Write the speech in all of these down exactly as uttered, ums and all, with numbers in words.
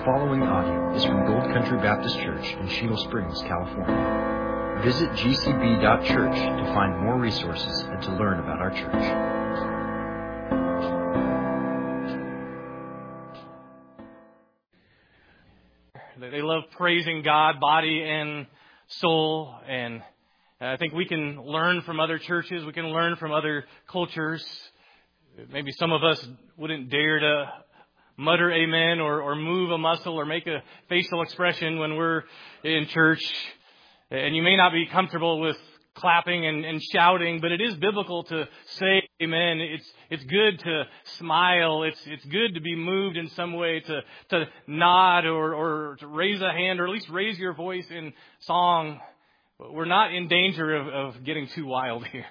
following audio is from Gold Country Baptist Church in Shingle Springs, California. Visit g c b dot church to find more resources and to learn about our church. They love praising God, body and soul, and I think we can learn from other churches. We can learn from other cultures. Maybe some of us wouldn't dare to mutter amen or, or move a muscle or make a facial expression when we're in church. And you may not be comfortable with clapping and, and shouting, but it is biblical to say amen. It's it's good to smile. It's it's good to be moved in some way, to to nod or, or to raise a hand or at least raise your voice in song. We're not in danger of, of getting too wild here.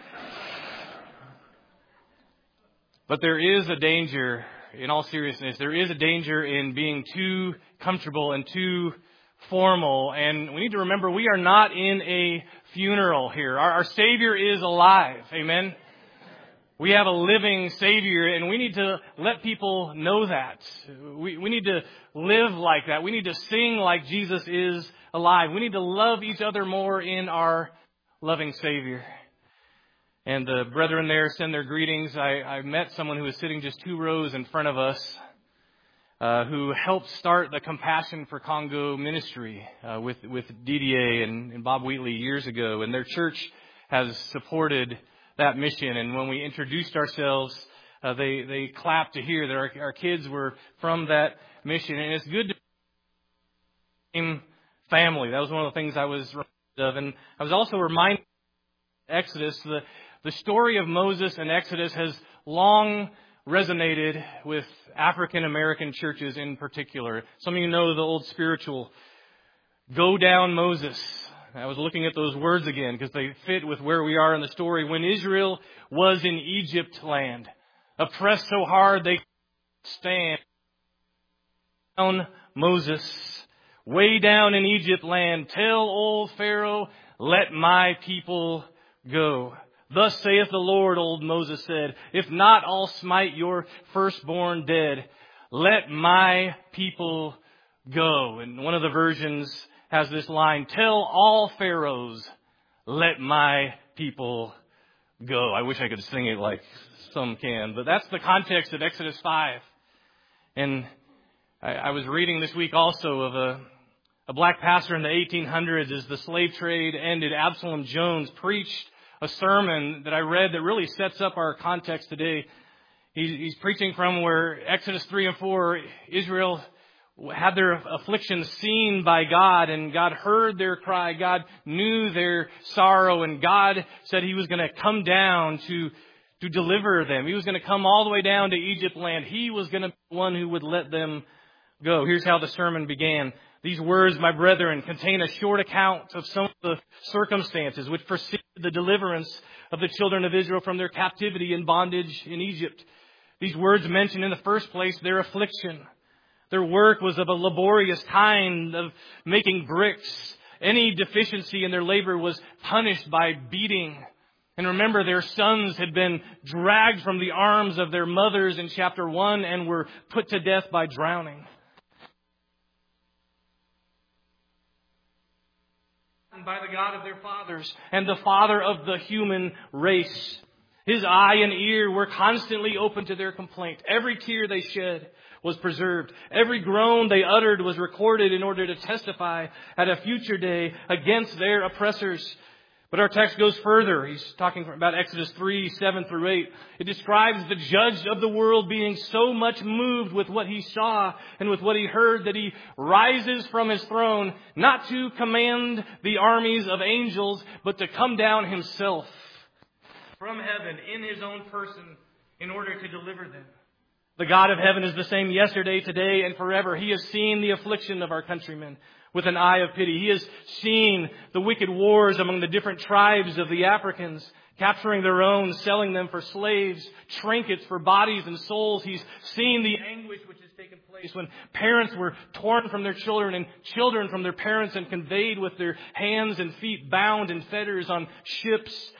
But there is a danger, in all seriousness, there is a danger in being too comfortable and too formal. And we need to remember we are not in a funeral here. Our, our Savior is alive. Amen. We have a living Savior, and we need to let people know that. We, we need to live like that. We need to sing like Jesus is alive. We need to love each other more in our loving Savior. And the brethren there send their greetings. I, I met someone who was sitting just two rows in front of us, uh, who helped start the Compassion for Congo ministry uh, with with D D A and, and Bob Wheatley years ago. And their church has supported that mission. And when we introduced ourselves, uh, they they clapped to hear that our, our kids were from that mission. And it's good to be family. That was one of the things I was reminded of. And I was also reminded of Exodus. The The story of Moses and Exodus has long resonated with African American churches in particular. Some of you know the old spiritual, "Go down, Moses." I was looking at those words again because they fit with where we are in the story. When Israel was in Egypt land, oppressed so hard they couldn't stand. Down, Moses, way down in Egypt land, tell old Pharaoh, let my people go. Thus saith the Lord, old Moses said, if not, I'll smite your firstborn dead. Let my people go. And one of the versions has this line, tell all pharaohs, let my people go. I wish I could sing it like some can, but that's the context of Exodus five. And I, I was reading this week also of a, a black pastor in the eighteen hundreds as the slave trade ended. Absalom Jones preached a sermon that I read that really sets up our context today. He's, he's preaching from where Exodus three and four, Israel had their affliction seen by God, and God heard their cry. God knew their sorrow, and God said He was going to come down to, to deliver them. He was going to come all the way down to Egypt land. He was going to be the one who would let them go. Here's how the sermon began. These words, my brethren, contain a short account of some of the circumstances which preceded the deliverance of the children of Israel from their captivity and bondage in Egypt. These words mention in the first place their affliction. Their work was of a laborious kind of making bricks. Any deficiency in their labor was punished by beating. And remember, their sons had been dragged from the arms of their mothers in chapter one and were put to death by drowning. By the God of their fathers and the father of the human race. His eye and ear were constantly open to their complaint. Every tear they shed was preserved. Every groan they uttered was recorded in order to testify at a future day against their oppressors. But our text goes further. He's talking about Exodus three, seven through eight. It describes the judge of the world being so much moved with what he saw and with what he heard that he rises from his throne, not to command the armies of angels, but to come down himself from heaven in his own person in order to deliver them. The God of heaven is the same yesterday, today, and forever. He has seen the affliction of our countrymen with an eye of pity. He has seen the wicked wars among the different tribes of the Africans, capturing their own, selling them for slaves, trinkets for bodies and souls. He's seen the anguish which has taken place when parents were torn from their children and children from their parents and conveyed with their hands and feet bound in fetters on ships.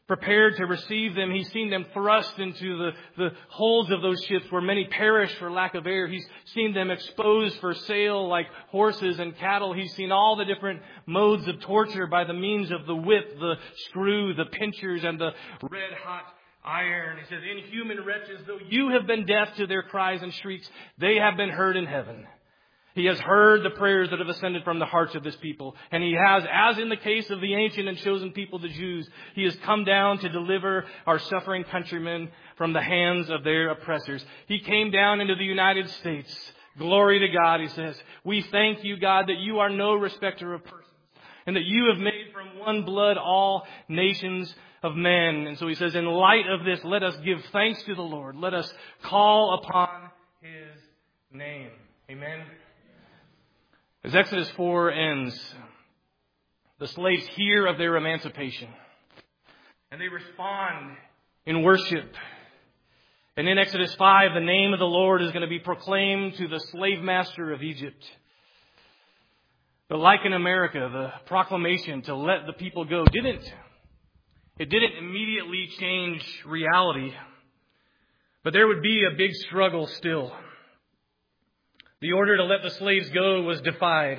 prepared to receive them. He's seen them thrust into the, the holds of those ships where many perish for lack of air. He's seen them exposed for sale like horses and cattle. He's seen all the different modes of torture by the means of the whip, the screw, the pinchers, and the red-hot iron. He says, inhuman wretches, though you have been deaf to their cries and shrieks, they have been heard in heaven. He has heard the prayers that have ascended from the hearts of this people. And He has, as in the case of the ancient and chosen people, the Jews, He has come down to deliver our suffering countrymen from the hands of their oppressors. He came down into the United States. Glory to God, he says. We thank you, God, that you are no respecter of persons, and that you have made from one blood all nations of men. And so he says, in light of this, let us give thanks to the Lord. Let us call upon His name. Amen. As Exodus four ends, the slaves hear of their emancipation, and they respond in worship. And in Exodus five, the name of the Lord is going to be proclaimed to the slave master of Egypt. But like in America, the proclamation to let the people go didn't, it didn't immediately change reality. But there would be a big struggle still. The order to let the slaves go was defied.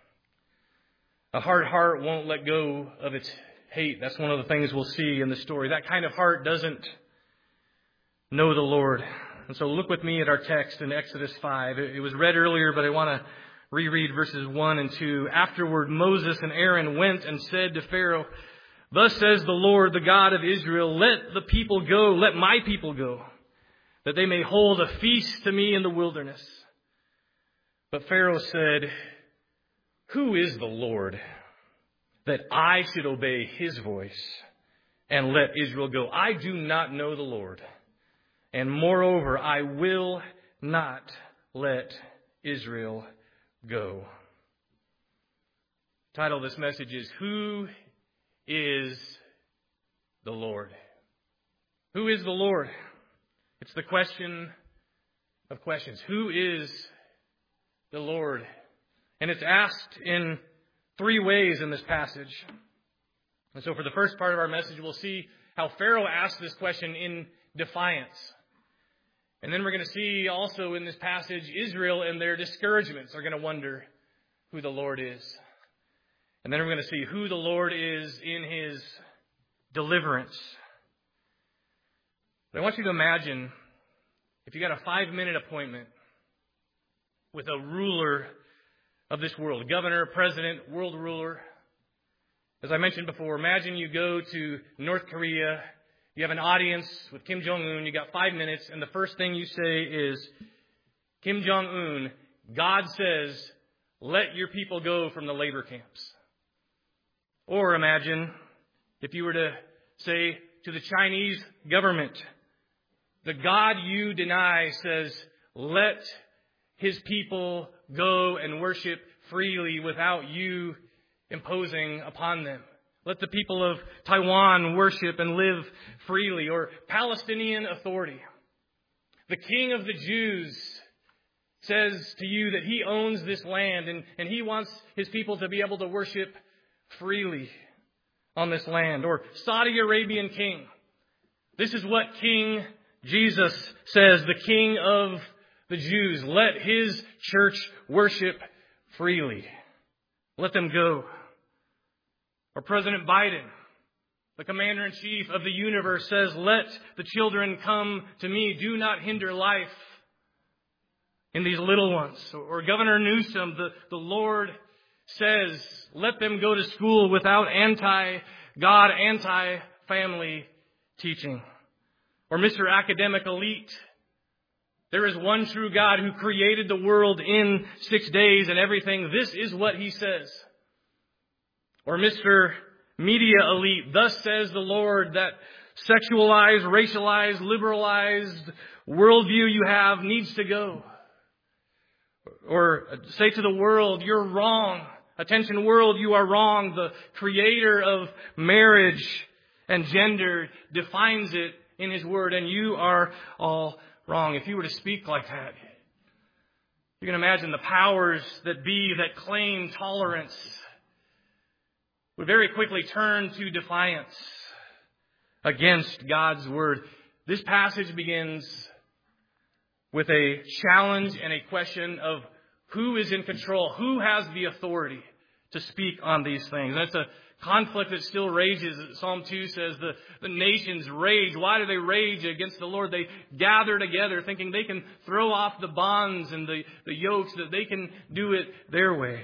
A hard heart won't let go of its hate. That's one of the things we'll see in the story. That kind of heart doesn't know the Lord. And so look with me at our text in Exodus five. It was read earlier, but I want to reread verses one and two. Afterward, Moses and Aaron went and said to Pharaoh, "Thus says the Lord, the God of Israel, let the people go, let my people go, that they may hold a feast to me in the wilderness." But Pharaoh said, "Who is the Lord, that I should obey His voice and let Israel go? I do not know the Lord. And moreover, I will not let Israel go." The title of this message is, Who is the Lord? Who is the Lord? It's the question of questions. Who is the Lord? And it's asked in three ways in this passage. And so for the first part of our message, we'll see how Pharaoh asked this question in defiance. And then we're going to see also in this passage, Israel and their discouragements are going to wonder who the Lord is. And then we're going to see who the Lord is in His deliverance. But I want you to imagine if you got a five-minute appointment with a ruler of this world, governor, president, world ruler. As I mentioned before, imagine you go to North Korea. You have an audience with Kim Jong-un. You got five minutes. And the first thing you say is, "Kim Jong-un, God says, let your people go from the labor camps." Or imagine if you were to say to the Chinese government, "The God you deny says, let His people go and worship freely without you imposing upon them. Let the people of Taiwan worship and live freely." Or Palestinian Authority. "The King of the Jews says to you that He owns this land and, and He wants His people to be able to worship freely on this land." Or Saudi Arabian King. "This is what King Jesus says, the King of the Jews. Let His church worship freely. Let them go." Or President Biden, the Commander-in-Chief of the universe, says, "Let the children come to me. Do not hinder life in these little ones." Or Governor Newsom, the, the Lord says, "Let them go to school without anti-God, anti-family teaching." Or Mister Academic Elite, "There is one true God who created the world in six days and everything. This is what He says." Or Mister Media Elite, "Thus says the Lord, that sexualized, racialized, liberalized worldview you have needs to go." Or say to the world, "You're wrong. Attention world, you are wrong. The creator of marriage and gender defines it in His word, and you are all wrong." If you were to speak like that, you can imagine the powers that be that claim tolerance would very quickly turn to defiance. against God's word. This passage begins with a challenge and a question of who is in control, who has the authority to speak on these things. That's a conflict that still rages. Psalm two says the, the nations rage. Why do they rage against the Lord? They gather together thinking they can throw off the bonds and the, the yokes, that they can do it their way.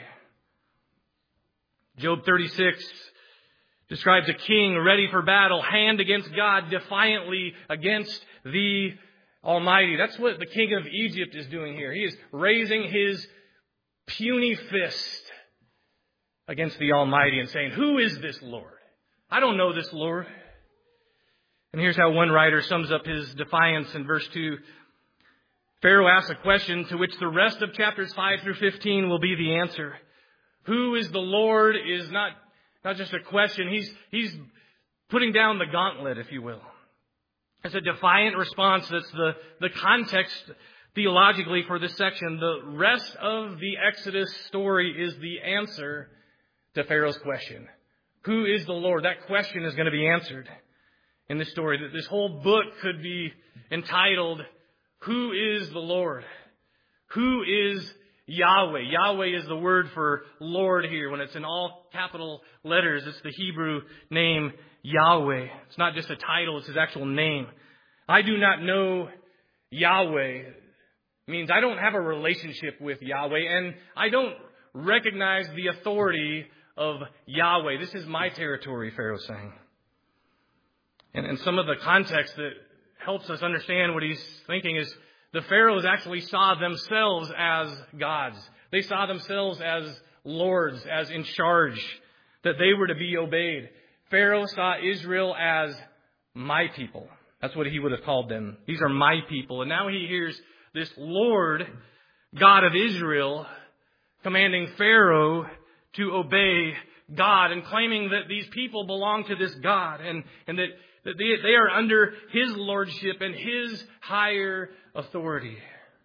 Job thirty-six describes a king ready for battle, hand against God, defiantly against the Almighty. That's what the king of Egypt is doing here. He is raising his puny fist against the Almighty and saying, who is this Lord? I don't know this Lord. And here's how one writer sums up his defiance in verse two. Pharaoh asks a question to which the rest of chapters five through fifteen will be the answer. Who is the Lord is not, not just a question. He's, he's putting down the gauntlet, if you will. It's a defiant response. That's the, the context theologically for this section. The rest of the Exodus story is the answer to Pharaoh's question. Who is the Lord? That question is going to be answered in this story. This whole book could be entitled, Who is the Lord? Who is Yahweh? Yahweh is the word for Lord here. When it's in all capital letters, it's the Hebrew name Yahweh. It's not just a title, it's his actual name. I do not know Yahweh. It means I don't have a relationship with Yahweh, and I don't recognize the authority of Yahweh. This is my territory, Pharaoh's saying. And, and some of the context that helps us understand what he's thinking is the Pharaohs actually saw themselves as gods. They saw themselves as lords, as in charge, that they were to be obeyed. Pharaoh saw Israel as my people. That's what he would have called them. These are my people. And now he hears this Lord, God of Israel, commanding Pharaoh to obey God and claiming that these people belong to this God and, and that, that they, they are under his lordship and his higher authority.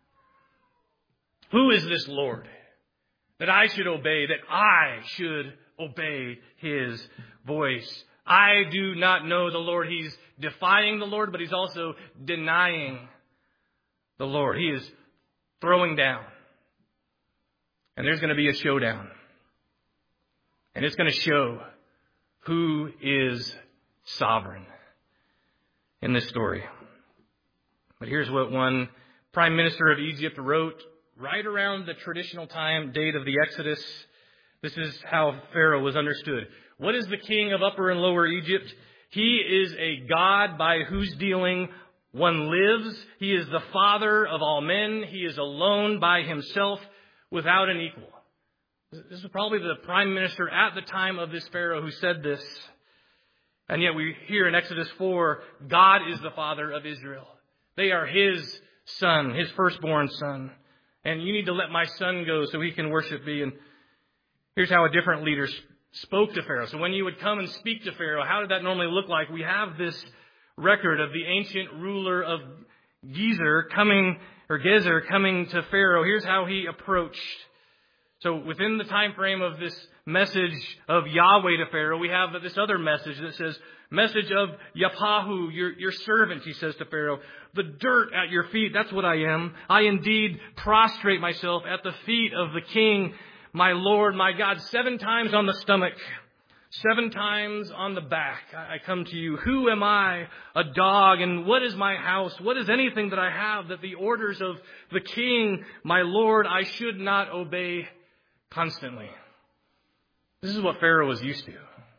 Who is this Lord that I should obey, that I should obey his voice? I do not know the Lord. He's defying the Lord, but he's also denying the Lord. He is throwing down. And there's going to be a showdown. And it's going to show who is sovereign in this story. But here's what one prime minister of Egypt wrote right around the traditional time date of the Exodus. This is how Pharaoh was understood. What is the king of Upper and Lower Egypt? He is a God by whose dealing one lives. He is the father of all men. He is alone by himself without an equal. This is probably the prime minister at the time of this Pharaoh who said this. And yet we hear in Exodus four, God is the father of Israel. They are his son, his firstborn son. And you need to let my son go so he can worship me. And here's how a different leader spoke to Pharaoh. So when you would come and speak to Pharaoh, how did that normally look like? We have this record of the ancient ruler of Gezer coming, or Gezer coming to Pharaoh. Here's how he approached. So within the time frame of this message of Yahweh to Pharaoh, we have this other message that says, message of Yapahu, your, your servant, he says to Pharaoh. The dirt at your feet, that's what I am. I indeed prostrate myself at the feet of the king, my Lord, my God, seven times on the stomach, seven times on the back. I come to you. Who am I? A dog. And what is my house? What is anything that I have that the orders of the king, my Lord, I should not obey constantly? This is what Pharaoh was used to.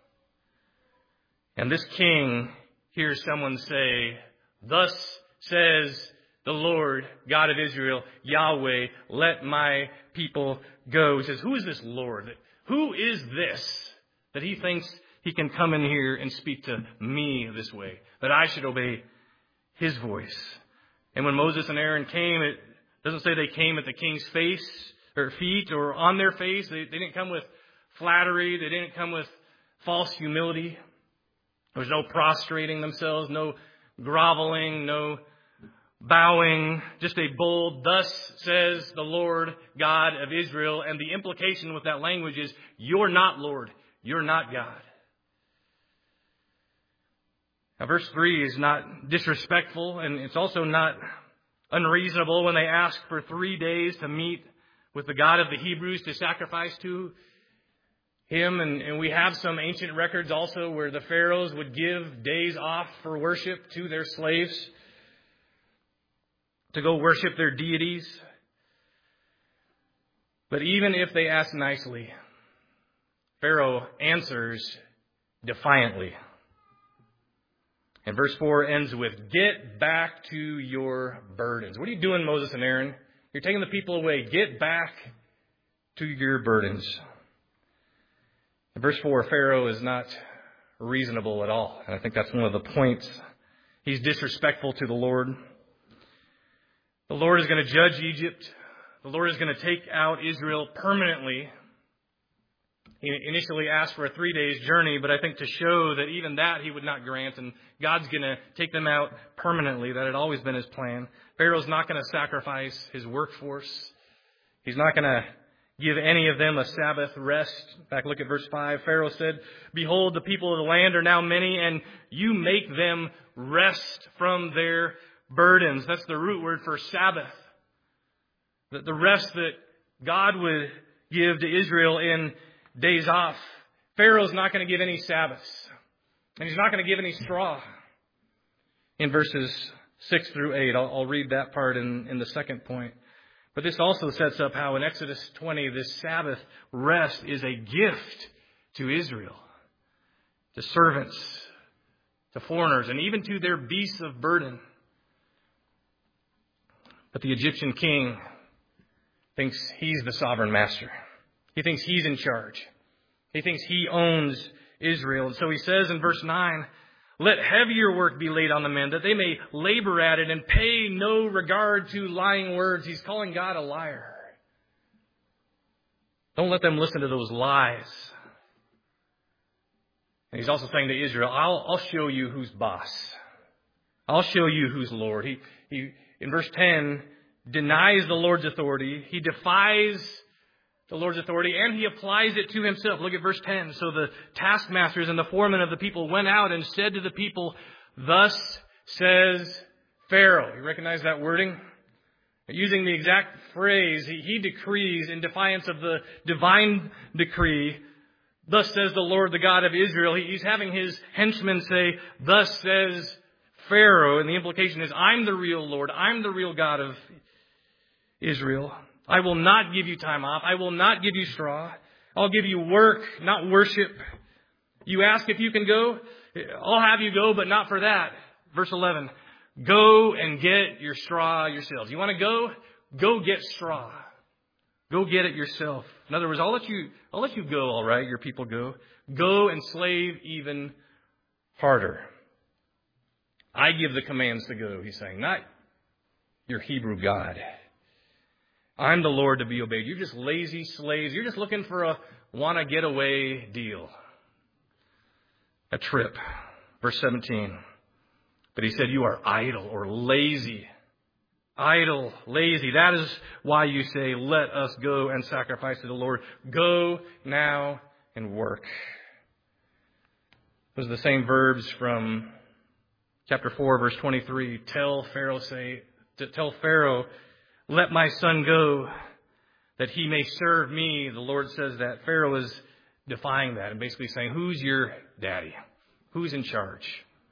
And this king hears someone say, thus says the Lord, God of Israel, Yahweh, let my people go. He says, who is this Lord? Who is this that he thinks he can come in here and speak to me this way, that I should obey his voice? And when Moses and Aaron came, it doesn't say they came at the king's face or feet or on their face. They, they didn't come with flattery. They didn't come with false humility. There was no prostrating themselves, no groveling, no bowing, just a bold, thus says the Lord God of Israel. And the implication with that language is, you're not Lord. You're not God. Now, verse three is not disrespectful, and it's also not unreasonable when they ask for three days to meet with the God of the Hebrews to sacrifice to Him. And, and we have some ancient records also where the pharaohs would give days off for worship to their slaves to go worship their deities. But even if they ask nicely, Pharaoh answers defiantly. And verse four ends with, "Get back to your burdens." What are you doing, Moses and Aaron? You're taking the people away. Get back to your burdens. In verse four, Pharaoh is not reasonable at all. And I think that's one of the points. He's disrespectful to the Lord. The Lord is going to judge Egypt. The Lord is going to take out Israel permanently. He initially asked for a three days journey, but I think to show that even that He would not grant, and God's going to take them out permanently. That had always been His plan. Pharaoh's not going to sacrifice his workforce. He's not going to give any of them a Sabbath rest. In fact, look at verse five. Pharaoh said, "Behold, the people of the land are now many, and you make them rest from their burdens." That's the root word for Sabbath. The rest that God would give to Israel in days off. Pharaoh's not going to give any Sabbaths. And he's not going to give any straw. In verses six through eight, I'll, I'll read that part in, in the second point. But this also sets up how in Exodus twenty, this Sabbath rest is a gift to Israel, to servants, to foreigners, and even to their beasts of burden. But the Egyptian king thinks he's the sovereign master. He thinks he's in charge. He thinks he owns Israel. And so he says in verse nine, "Let heavier work be laid on the men, that they may labor at it and pay no regard to lying words." He's calling God a liar. Don't let them listen to those lies. And he's also saying to Israel, I'll, I'll show you who's boss. I'll show you who's Lord. He, he, in verse ten, denies the Lord's authority. He defies the Lord's authority, and he applies it to himself. Look at verse ten. "So the taskmasters and the foremen of the people went out and said to the people, 'Thus says Pharaoh.'" You recognize that wording? Using the exact phrase, he, he decrees in defiance of the divine decree, "Thus says the Lord, the God of Israel." He, he's having his henchmen say, "Thus says Pharaoh." And the implication is, I'm the real Lord. I'm the real God of Israel. "I will not give you time off. I will not give you straw. I'll give you work, not worship. You ask if you can go? I'll have you go, but not for that." Verse eleven, "Go and get your straw yourselves." You want to go? Go get straw. Go get it yourself. In other words, I'll let you, I'll let you go, all right, your people go. Go and slave even harder. I give the commands to go, he's saying, not your Hebrew God. I'm the Lord to be obeyed. You're just lazy slaves. You're just looking for a want-to-get-away deal. A trip. Verse seventeen. "But he said, you are idle," or lazy. Idle, lazy. "That is why you say, 'Let us go and sacrifice to the Lord.' Go now and work." Those are the same verbs from chapter four, verse twenty-three. Tell Pharaoh, say, tell Pharaoh, "Let my son go, that he may serve me." The Lord says that. Pharaoh is defying that and basically saying, who's your daddy? Who's in charge?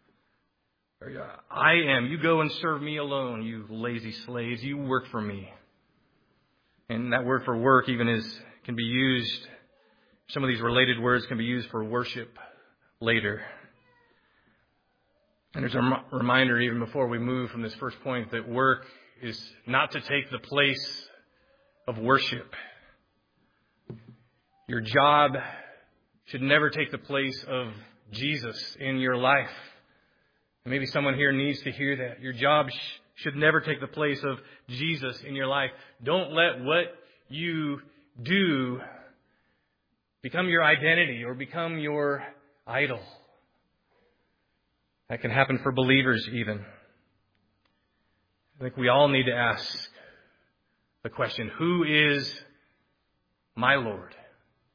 I am. You go and serve me alone, you lazy slaves. You work for me. And that word for work even is can be used, some of these related words can be used for worship later. And there's a reminder even before we move from this first point that work is not to take the place of worship. Your job should never take the place of Jesus in your life. And maybe someone here needs to hear that. Your job sh- should never take the place of Jesus in your life. Don't let what you do become your identity or become your idol. That can happen for believers even. I think we all need to ask the question, who is my Lord?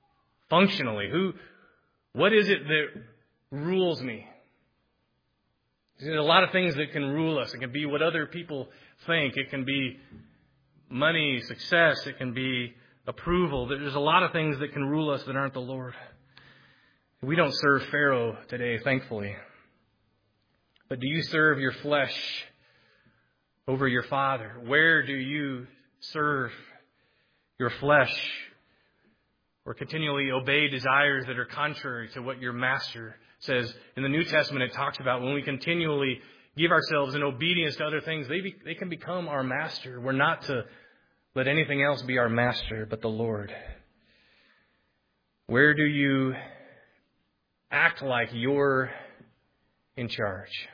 Functionally, who, what is it that rules me? There's a lot of things that can rule us. It can be what other people think. It can be money, success. It can be approval. There's a lot of things that can rule us that aren't the Lord. We don't serve Pharaoh today, thankfully. But do you serve your flesh over your Father? Where do you serve your flesh or continually obey desires that are contrary to what your master says? In the New Testament, it talks about when we continually give ourselves in obedience to other things, they, be, they can become our master. We're not to let anything else be our master but the Lord. Where do you act like you're in charge?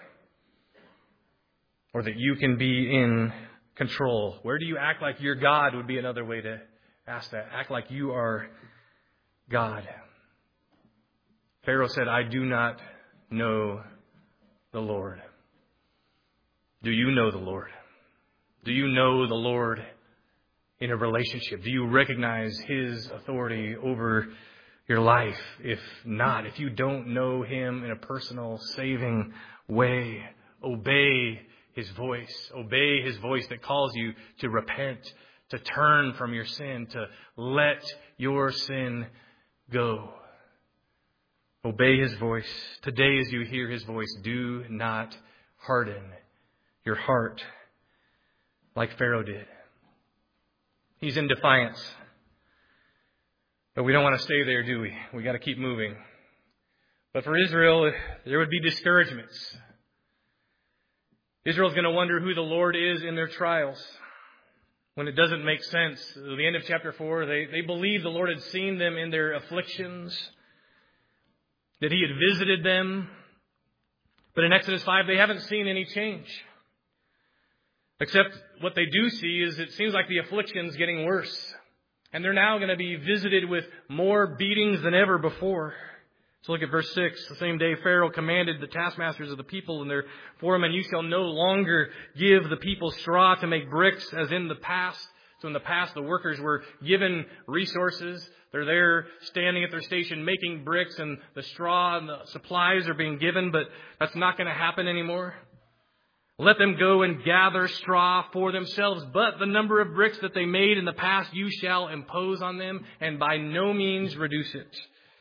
Or that you can be in control? Where do you act like you're God would be another way to ask that. Act like you are God. Pharaoh said, I do not know the Lord. Do you know the Lord? Do you know the Lord in a relationship? Do you recognize His authority over your life? If not, if you don't know Him in a personal, saving way, obey His voice. Obey His voice that calls you to repent, to turn from your sin, to let your sin go. Obey His voice. Today, as you hear His voice, do not harden your heart like Pharaoh did. He's in defiance. But we don't want to stay there, do we? We got to keep moving. But for Israel, there would be discouragements. Israel's going to wonder who the Lord is in their trials. When it doesn't make sense. At the end of chapter four, they, they believed the Lord had seen them in their afflictions, that He had visited them. But in Exodus five, they haven't seen any change. Except what they do see is it seems like the affliction's getting worse. And they're now going to be visited with more beatings than ever before. So look at verse six. The same day Pharaoh commanded the taskmasters of the people and their foremen, you shall no longer give the people straw to make bricks as in the past. So in the past, the workers were given resources. They're there standing at their station making bricks, and the straw and the supplies are being given, but that's not going to happen anymore. Let them go and gather straw for themselves, but the number of bricks that they made in the past you shall impose on them, and by no means reduce it.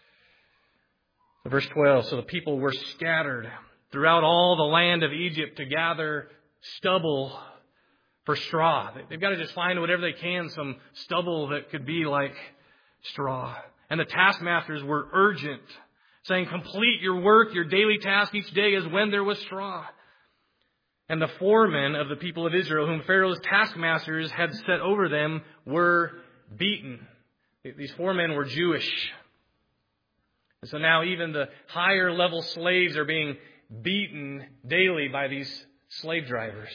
Verse twelve, so the people were scattered throughout all the land of Egypt to gather stubble for straw. They've got to just find whatever they can, some stubble that could be like straw. And the taskmasters were urgent, saying, complete your work, your daily task each day as when there was straw. And the foremen of the people of Israel, whom Pharaoh's taskmasters had set over them, were beaten. These foremen were Jewish. And so now even the higher level slaves are being beaten daily by these slave drivers.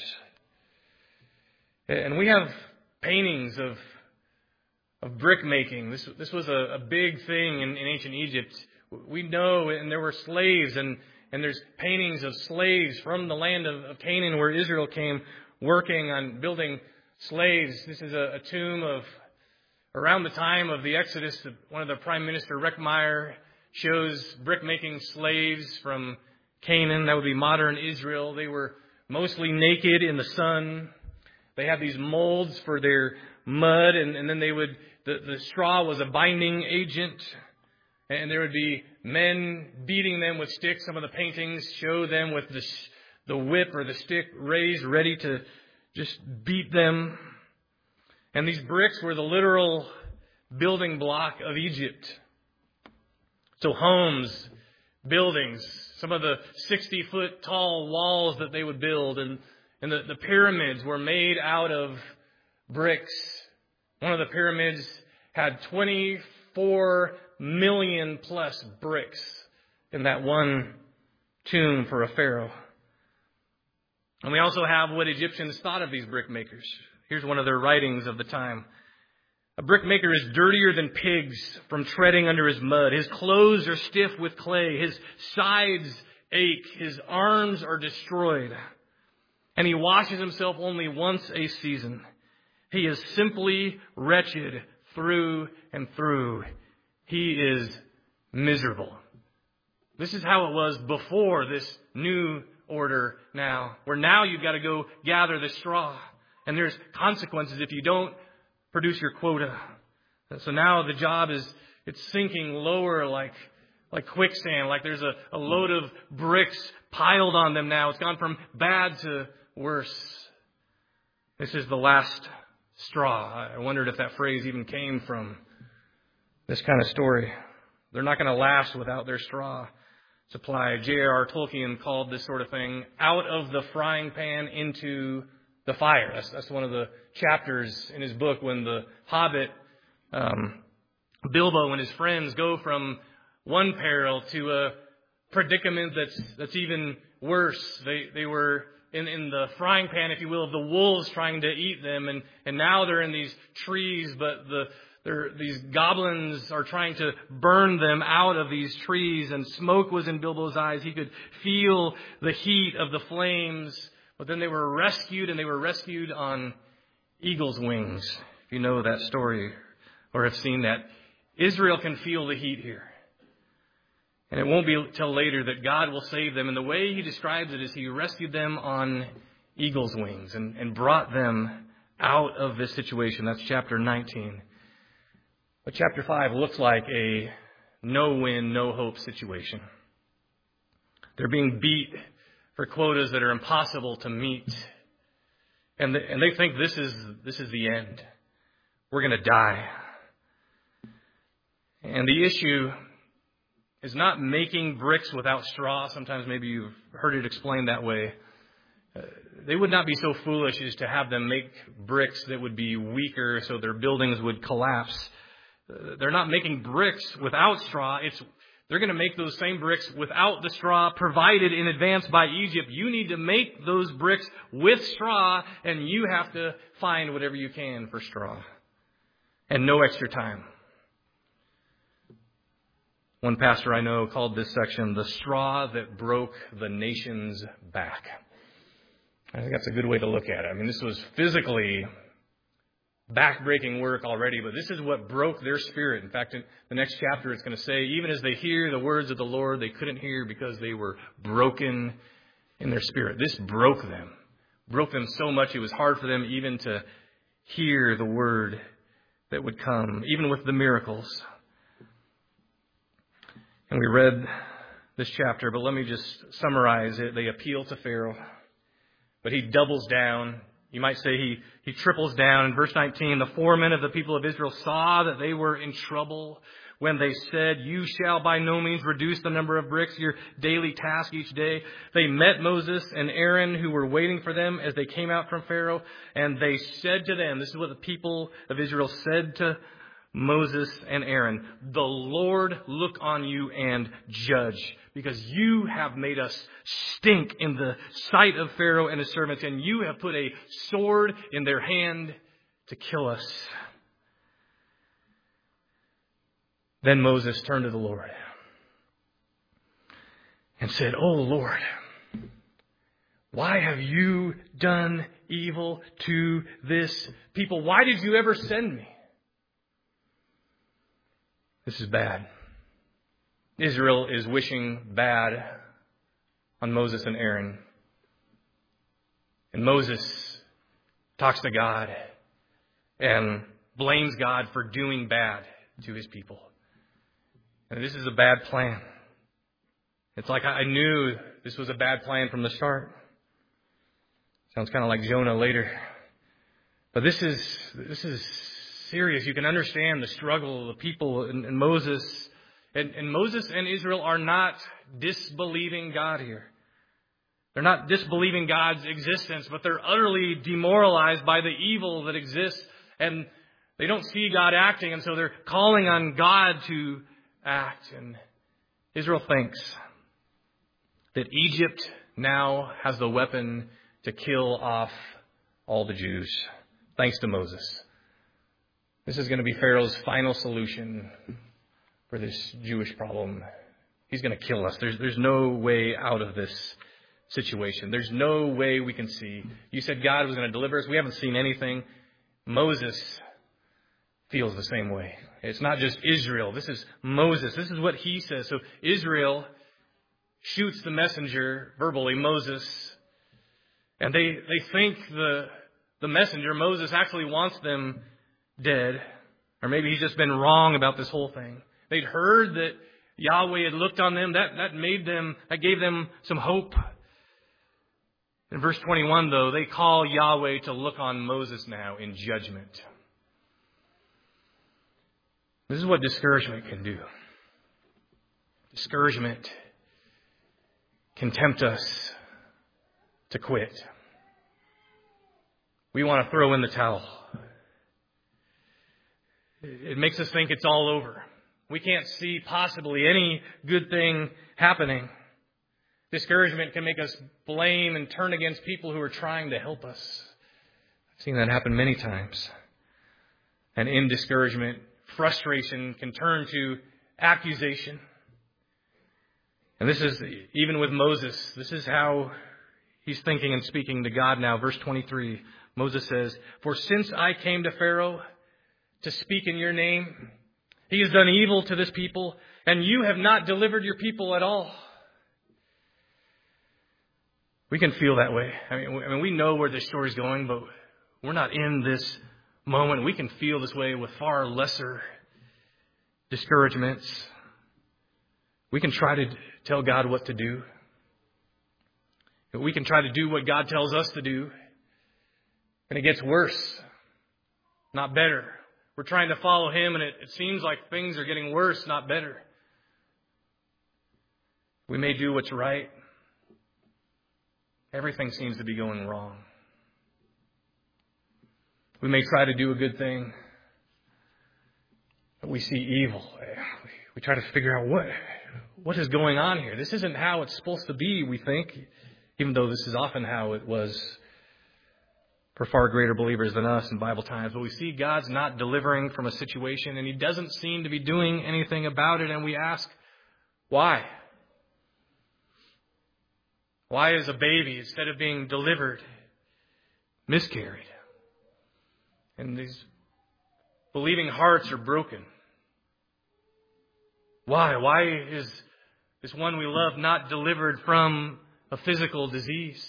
And we have paintings of of brick making. This this was a, a big thing in, in ancient Egypt. We know, and there were slaves, and, and there's paintings of slaves from the land of, of Canaan where Israel came working on building slaves. This is a, a tomb of around the time of the Exodus. One of the Prime Minister, Reckmeyer, shows brick-making slaves from Canaan. That would be modern Israel. They were mostly naked in the sun. They had these molds for their mud, and, and then they would, the, the straw was a binding agent. And there would be men beating them with sticks. Some of the paintings show them with the, the whip or the stick raised, ready to just beat them. And these bricks were the literal building block of Egypt. So homes, buildings, some of the sixty-foot tall walls that they would build, and, and the, the pyramids were made out of bricks. One of the pyramids had twenty-four million plus bricks in that one tomb for a pharaoh. And we also have what Egyptians thought of these brick makers. Here's one of their writings of the time. A brickmaker is dirtier than pigs from treading under his mud. His clothes are stiff with clay. His sides ache. His arms are destroyed. And he washes himself only once a season. He is simply wretched through and through. He is miserable. This is how it was before this new order now, where now you've got to go gather the straw. And there's consequences if you don't produce your quota. So now the job is, it's sinking lower like, like quicksand, like there's a, a load of bricks piled on them now. It's gone from bad to worse. This is the last straw. I wondered if that phrase even came from this kind of story. They're not going to last without their straw supply. J R R Tolkien called this sort of thing out of the frying pan into the fire. That's, that's one of the chapters in his book when the Hobbit, um, Bilbo and his friends go from one peril to a predicament that's that's even worse. They they were in, in the frying pan, if you will, of the wolves trying to eat them, and, and now they're in these trees, but the they're, these goblins are trying to burn them out of these trees, and smoke was in Bilbo's eyes. He could feel the heat of the flames, but then they were rescued, and they were rescued on eagle's wings. If you know that story or have seen that, Israel can feel the heat here. And it won't be till later that God will save them. And the way he describes it is he rescued them on eagle's wings and, and brought them out of this situation. That's chapter nineteen. But chapter five looks like a no-win, no-hope situation. They're being beat for quotas that are impossible to meet. And, the, and they think this is, this is the end. We're going to die. And the issue is not making bricks without straw. Sometimes maybe you've heard it explained that way. Uh, they would not be so foolish as to have them make bricks that would be weaker so their buildings would collapse. Uh, they're not making bricks without straw. It's they're going to make those same bricks without the straw provided in advance by Egypt. You need to make those bricks with straw, and you have to find whatever you can for straw. And no extra time. One pastor I know called this section the straw that broke the nation's back. I think that's a good way to look at it. I mean, this was physically back-breaking work already, but this is what broke their spirit. In fact, in the next chapter it's going to say, even as they hear the words of the Lord, they couldn't hear because they were broken in their spirit. This broke them. Broke them so much it was hard for them even to hear the word that would come, even with the miracles. And we read this chapter, but let me just summarize it. They appeal to Pharaoh, but he doubles down. You might say he, he triples down. In verse nineteen, the foremen of the people of Israel saw that they were in trouble when they said, "You shall by no means reduce the number of bricks, your daily task each day." They met Moses and Aaron, who were waiting for them as they came out from Pharaoh, and they said to them, this is what the people of Israel said to Moses and Aaron, "The Lord look on you and judge, because you have made us stink in the sight of Pharaoh and his servants, and you have put a sword in their hand to kill us." Then Moses turned to the Lord and said, "Oh Lord, why have you done evil to this people? Why did you ever send me?" This is bad. Israel is wishing bad on Moses and Aaron. And Moses talks to God and blames God for doing bad to his people. And this is a bad plan. It's like I knew this was a bad plan from the start. Sounds kind of like Jonah later. But this is this is serious. You can understand the struggle of the people and, and Moses. And, and Moses and Israel are not disbelieving God here. They're not disbelieving God's existence, but they're utterly demoralized by the evil that exists. And they don't see God acting, and so they're calling on God to act. And Israel thinks that Egypt now has the weapon to kill off all the Jews, thanks to Moses. This is going to be Pharaoh's final solution for this Jewish problem. He's going to kill us. There's, there's no way out of this situation. There's no way we can see. You said God was going to deliver us. We haven't seen anything. Moses feels the same way. It's not just Israel. This is Moses. This is what he says. So Israel shoots the messenger verbally, Moses. And they, they think the, the messenger, Moses, actually wants them dead. Or maybe he's just been wrong about this whole thing. They'd heard that Yahweh had looked on them. That, that made them, that gave them some hope. In verse twenty-one, though, they call Yahweh to look on Moses now in judgment. This is what discouragement can do. Discouragement can tempt us to quit. We want to throw in the towel. It makes us think it's all over. We can't see possibly any good thing happening. Discouragement can make us blame and turn against people who are trying to help us. I've seen that happen many times. And in discouragement, frustration can turn to accusation. And this is, even with Moses, this is how he's thinking and speaking to God now. Verse twenty-three, Moses says, "For since I came to Pharaoh to speak in your name, he has done evil to this people, and you have not delivered your people at all." We can feel that way. I mean, I mean, we know where this story is going, but we're not in this moment. We can feel this way with far lesser discouragements. We can try to tell God what to do. We can try to do what God tells us to do. And it gets worse, not better. We're trying to follow Him, and it, it seems like things are getting worse, not better. We may do what's right. Everything seems to be going wrong. We may try to do a good thing, but we see evil. We try to figure out what, what is going on here. This isn't how it's supposed to be, we think, even though this is often how it was for far greater believers than us in Bible times. But we see God's not delivering from a situation, and He doesn't seem to be doing anything about it, and we ask, why? Why is a baby, instead of being delivered, miscarried? And these believing hearts are broken. Why? Why is this one we love not delivered from a physical disease?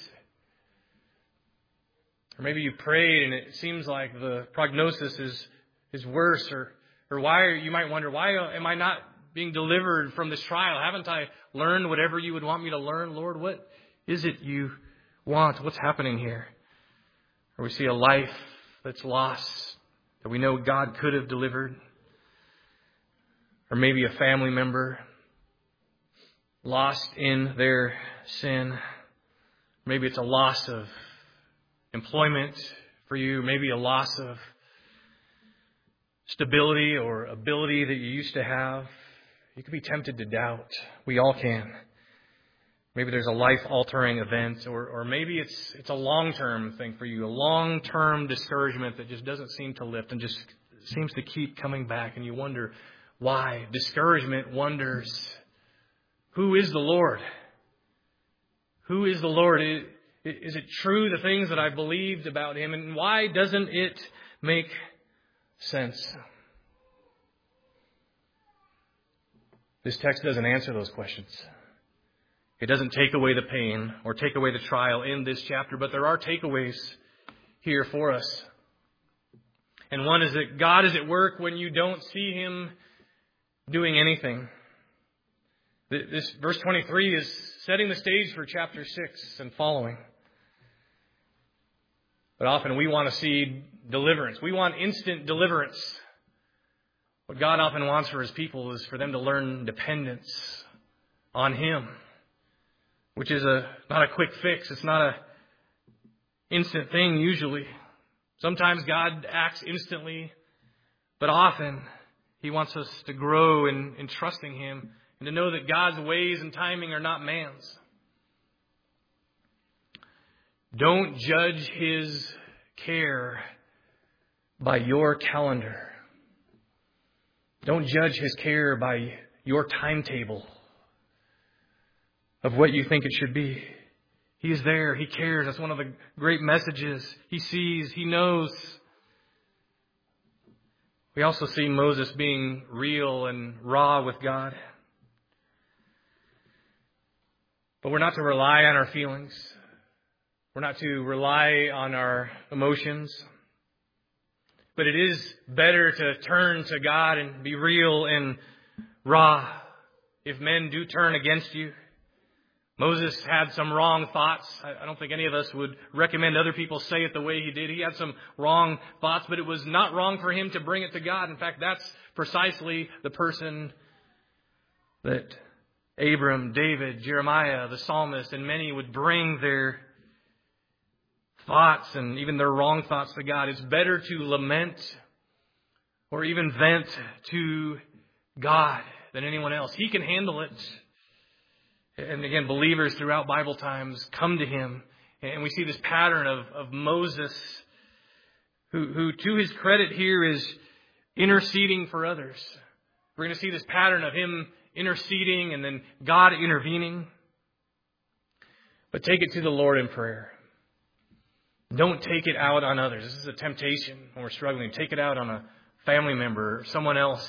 Or maybe you prayed and it seems like the prognosis is, is worse. Or, or why, are, you might wonder, why am I not being delivered from this trial? Haven't I learned whatever you would want me to learn? Lord, what is it you want? What's happening here? Or we see a life that's lost that we know God could have delivered. Or maybe a family member lost in their sin. Maybe it's a loss of employment for you. Maybe a loss of stability or ability that you used to have. You could be tempted to doubt. We all can. Maybe there's a life-altering event, or, or maybe it's it's a long-term thing for you, a long-term discouragement that just doesn't seem to lift and just seems to keep coming back, and you wonder why. Discouragement wonders, who is the Lord? Who is the Lord? Is, is it true, the things that I believed about Him, and why doesn't it make sense? This text doesn't answer those questions. It doesn't take away the pain or take away the trial in this chapter, but there are takeaways here for us. And one is that God is at work when you don't see Him doing anything. This verse twenty-three is setting the stage for chapter six and following. But often we want to see deliverance. We want instant deliverance. What God often wants for His people is for them to learn dependence on Him, which is a not a quick fix. It's not a instant thing usually. Sometimes God acts instantly, but often He wants us to grow in, in trusting Him and to know that God's ways and timing are not man's. Don't judge His care by your calendar. Don't judge His care by your timetable of what you think it should be. He is there. He cares. That's one of the great messages. He sees. He knows. We also see Moses being real and raw with God. But we're not to rely on our feelings. We're not to rely on our emotions. But it is better to turn to God and be real and raw if men do turn against you. Moses had some wrong thoughts. I don't think any of us would recommend other people say it the way he did. He had some wrong thoughts, but it was not wrong for him to bring it to God. In fact, that's precisely the person that Abram, David, Jeremiah, the psalmist, and many would bring their thoughts and even their wrong thoughts to God. It's better to lament or even vent to God than anyone else. He can handle it. And again, believers throughout Bible times come to him. And we see this pattern of, of Moses, who, who to his credit here is interceding for others. We're going to see this pattern of him interceding and then God intervening. But take it to the Lord in prayer. Don't take it out on others. This is a temptation when we're struggling. Take it out on a family member or someone else.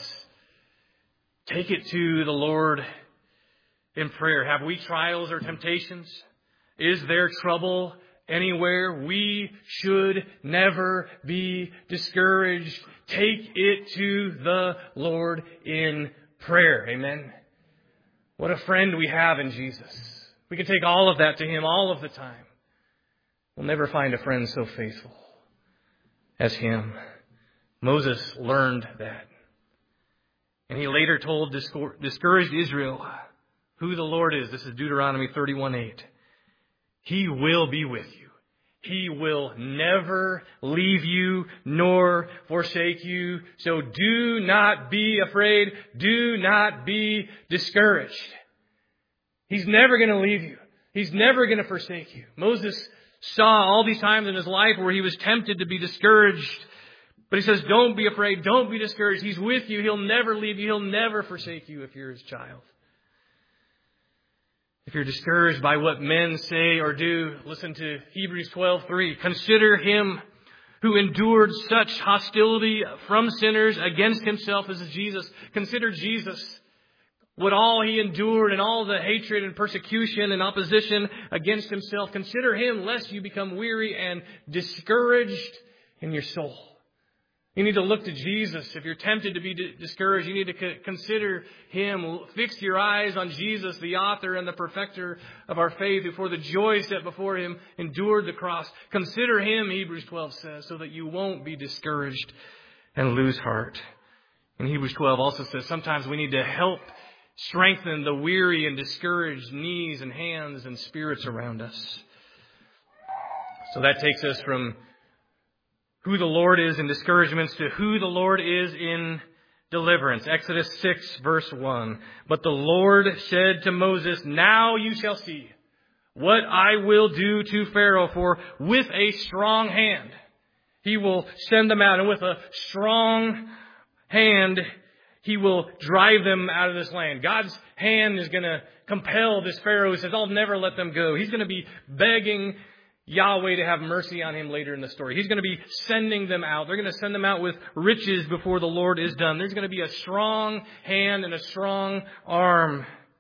Take it to the Lord in prayer. Have we trials or temptations? Is there trouble anywhere? We should never be discouraged. Take it to the Lord in prayer. Amen. What a friend we have in Jesus. We can take all of that to Him all of the time. We'll never find a friend so faithful as Him. Moses learned that. And he later told discouraged Israel who the Lord is. This is Deuteronomy thirty-one eight. He will be with you. He will never leave you nor forsake you. So do not be afraid. Do not be discouraged. He's never going to leave you. He's never going to forsake you. Moses saw all these times in his life where he was tempted to be discouraged. But he says, don't be afraid. Don't be discouraged. He's with you. He'll never leave you. He'll never forsake you if you're His child. If you're discouraged by what men say or do, listen to Hebrews twelve three. Consider Him who endured such hostility from sinners against Himself as Jesus. Consider Jesus. What all He endured and all the hatred and persecution and opposition against Himself. Consider Him lest you become weary and discouraged in your soul. You need to look to Jesus. If you're tempted to be discouraged, you need to consider Him. Fix your eyes on Jesus, the author and the perfecter of our faith, who for the joy set before Him endured the cross. Consider Him, Hebrews twelve says, so that you won't be discouraged and lose heart. And Hebrews twelve also says sometimes we need to help strengthen the weary and discouraged knees and hands and spirits around us. So that takes us from who the Lord is in discouragements to who the Lord is in deliverance. Exodus six verse one. But the Lord said to Moses, now you shall see what I will do to Pharaoh, for with a strong hand He will send them out, and with a strong hand He will drive them out of this land. God's hand is going to compel this Pharaoh who says, I'll never let them go. He's going to be begging Yahweh to have mercy on him later in the story. He's going to be sending them out. They're going to send them out with riches before the Lord is done. There's going to be a strong hand and a strong arm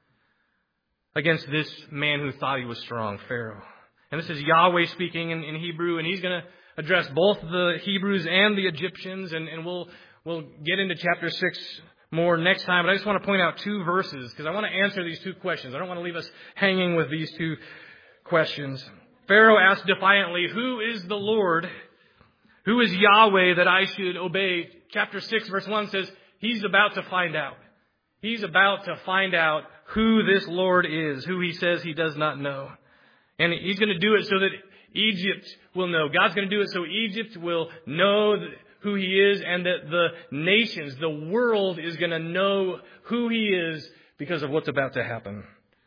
against this man who thought he was strong, Pharaoh. And this is Yahweh speaking in, in Hebrew, and He's going to address both the Hebrews and the Egyptians, and, and we'll we'll get into chapter six more next time. But I just want to point out two verses because I want to answer these two questions. I don't want to leave us hanging with these two questions. Pharaoh asked defiantly, who is the Lord? Who is Yahweh that I should obey? Chapter six verse one says he's about to find out. He's about to find out who this Lord is, who he says he does not know. And he's going to do it so that Egypt will know. God's going to do it so Egypt will know who He is, and that the nations, the world is going to know who He is because of what's about to happen.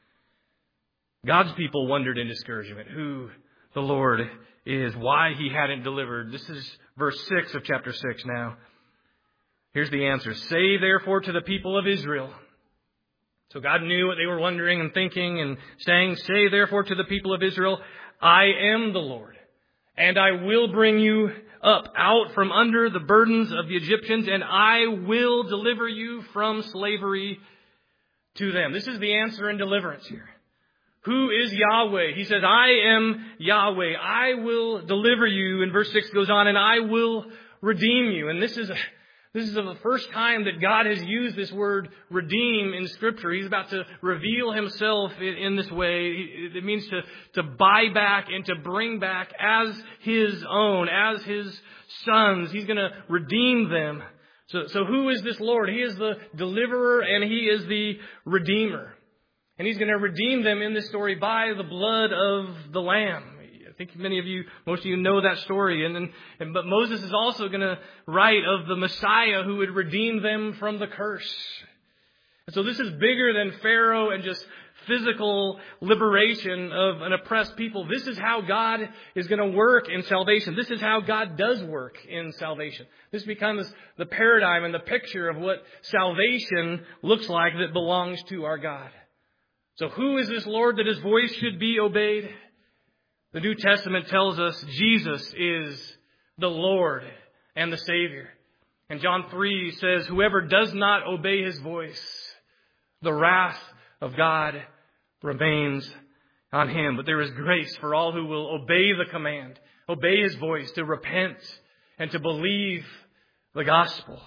God's people wondered in discouragement who the Lord is, why He hadn't delivered. This is verse six of chapter six now. Here's the answer. Say therefore to the people of Israel. So God knew what they were wondering and thinking and saying, say therefore to the people of Israel, I am the Lord, and I will bring you up out from under the burdens of the Egyptians, and I will deliver you from slavery to them. This is the answer in deliverance here. Who is Yahweh? He says, I am Yahweh. I will deliver you. And verse six goes on, and I will redeem you. And this is a, this is the first time that God has used this word redeem in Scripture. He's about to reveal himself in, in this way. It means to, to buy back and to bring back as his own, as his sons. He's going to redeem them. So, so who is this Lord? He is the deliverer and he is the redeemer. And he's going to redeem them in this story by the blood of the Lamb. I think many of you, most of you know that story. And then, and, but Moses is also going to write of the Messiah who would redeem them from the curse. And so this is bigger than Pharaoh and just physical liberation of an oppressed people. This is how God is going to work in salvation. This is how God does work in salvation. This becomes the paradigm and the picture of what salvation looks like that belongs to our God. So who is this Lord that his voice should be obeyed? The New Testament tells us Jesus is the Lord and the Savior. And John three says, whoever does not obey his voice, the wrath of God remains on him. But there is grace for all who will obey the command, obey his voice, to repent and to believe the gospel.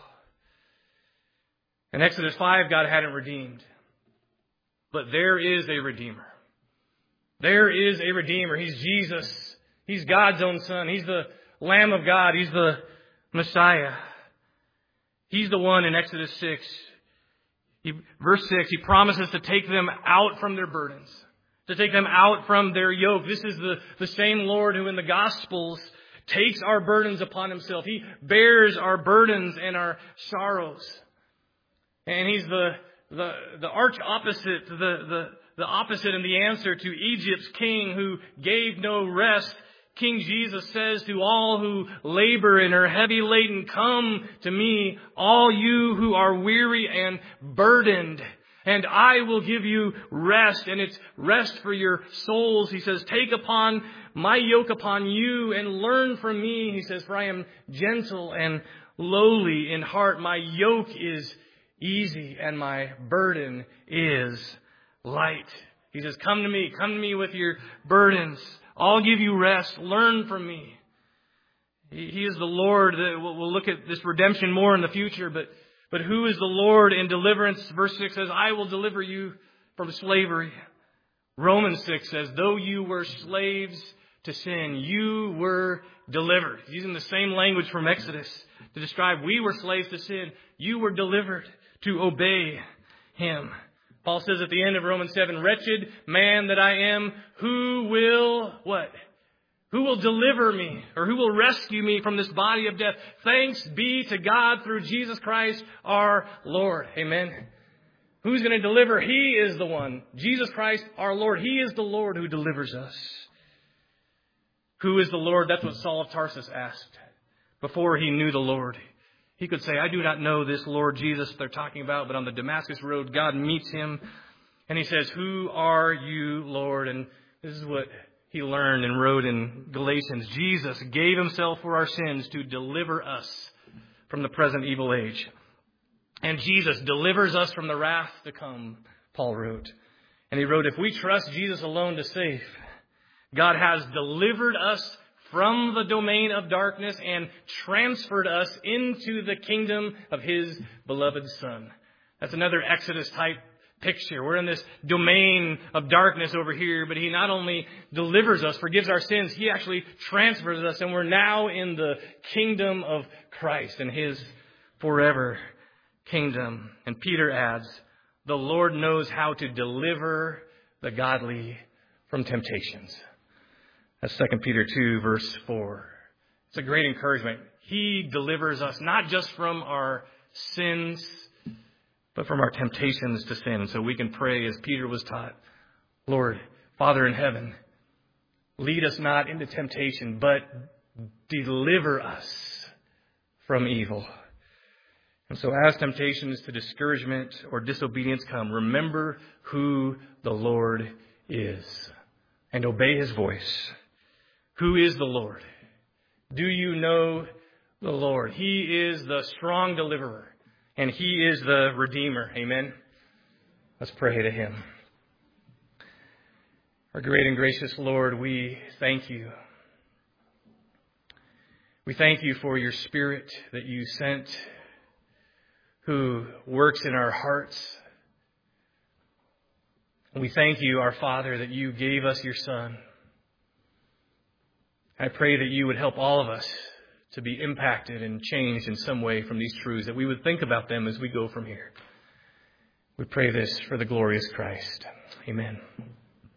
In Exodus five, God hadn't redeemed. But there is a Redeemer. There is a Redeemer. He's Jesus. He's God's own Son. He's the Lamb of God. He's the Messiah. He's the one in Exodus six. He, verse six, he promises to take them out from their burdens, to take them out from their yoke. This is the, the same Lord who in the Gospels takes our burdens upon himself. He bears our burdens and our sorrows. And he's the The, the arch opposite, the, the, the opposite and the answer to Egypt's king who gave no rest. King Jesus says to all who labor and are heavy laden, come to me, all you who are weary and burdened, and I will give you rest. And it's rest for your souls. He says, take upon my yoke upon you and learn from me. He says, for I am gentle and lowly in heart. My yoke is easy and my burden is light. He says, come to me, come to me with your burdens. I'll give you rest. Learn from me. He is the Lord. We'll look at this redemption more in the future, but, but who is the Lord in deliverance? Verse six says, I will deliver you from slavery. Romans six says, though you were slaves to sin, you were delivered. He's using the same language from Exodus to describe we were slaves to sin. You were delivered to obey him. Paul says at the end of Romans seven, wretched man that I am, who will, what? Who will deliver me or who will rescue me from this body of death? Thanks be to God through Jesus Christ our Lord. Amen. Who's going to deliver? He is the one. Jesus Christ our Lord. He is the Lord who delivers us. Who is the Lord? That's what Saul of Tarsus asked before he knew the Lord. He could say, I do not know this Lord Jesus they're talking about, but on the Damascus road, God meets him and he says, who are you, Lord? And this is what he learned and wrote in Galatians. Jesus gave himself for our sins to deliver us from the present evil age. And Jesus delivers us from the wrath to come, Paul wrote. And he wrote, if we trust Jesus alone to save, God has delivered us from the domain of darkness and transferred us into the kingdom of his beloved Son. That's another Exodus type picture. We're in this domain of darkness over here, but he not only delivers us, forgives our sins, he actually transfers us, and we're now in the kingdom of Christ and his forever kingdom. And Peter adds, the Lord knows how to deliver the godly from temptations. That's Second Peter two, verse four. It's a great encouragement. He delivers us not just from our sins, but from our temptations to sin. And so we can pray as Peter was taught, Lord, Father in heaven, lead us not into temptation, but deliver us from evil. And so as temptations to discouragement or disobedience come, remember who the Lord is and obey his voice. Who is the Lord? Do you know the Lord? He is the strong deliverer, and he is the Redeemer. Amen. Let's pray to him. Our great and gracious Lord, we thank you. We thank you for your Spirit that you sent, who works in our hearts. And we thank you, our Father, that you gave us your Son. I pray that you would help all of us to be impacted and changed in some way from these truths, that we would think about them as we go from here. We pray this for the glorious Christ. Amen.